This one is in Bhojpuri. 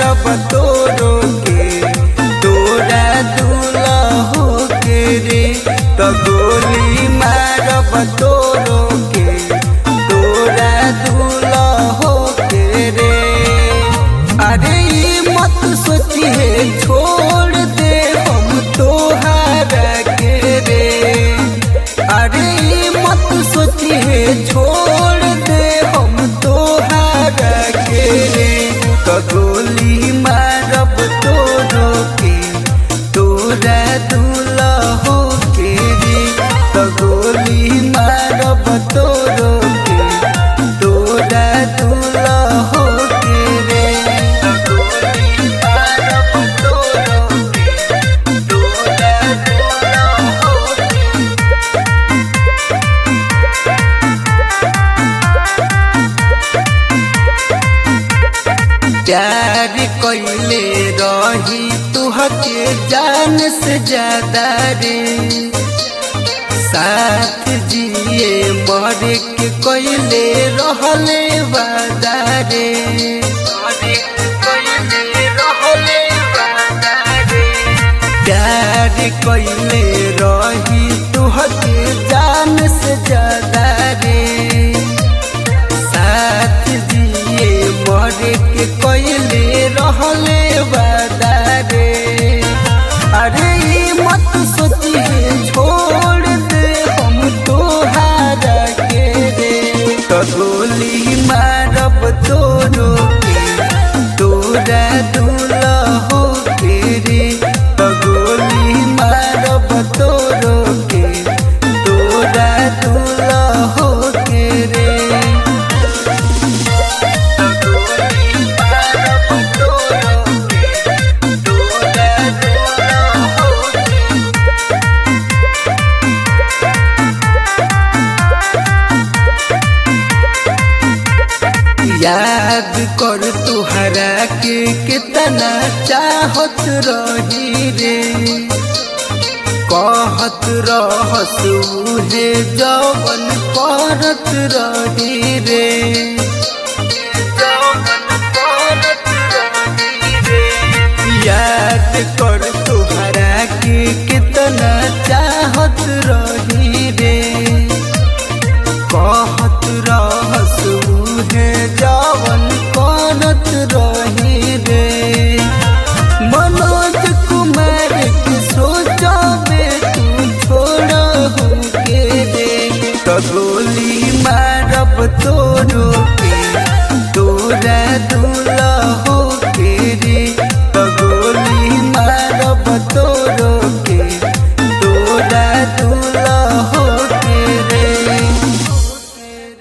मारब तोरो के तोरा दूल्हा हो के रे तो गोली मारब तोरो के तोरा दूल्हा हो के रे। अरे मत सोचिए छोड़ दे हम तोहारा के रे। अरे मत सोचिए छोड़ दे हम तोहारा के रे तो गोली मारब तोरो के तोरा दूल्हा हो के रे तो गोली मारब तोरो के तोरा दूल्हा हो के रे तो गोली मारब तोरो के तोरा दूल्हा हो के। प्यार कइले रही तुहके जान से ज्यादा रे साथ जिए मरे के कइले रहले वादा रे प्यार कइले रही तुहके जान से ज्यादा रे साथ जिए मरे के कइले रहले वादा रे। अरे मत सोचिए छोड़ दे हम तोहारा के रे तो गोली मारब तोरो के तोरा दूल्हा हो के रे तो गोली मारब तोरो के तोरा दूल्हा हो के रे। याद कर तुहरा के कितना चाहत रही रे कहत रहस उहे जवन करत रही रे जवन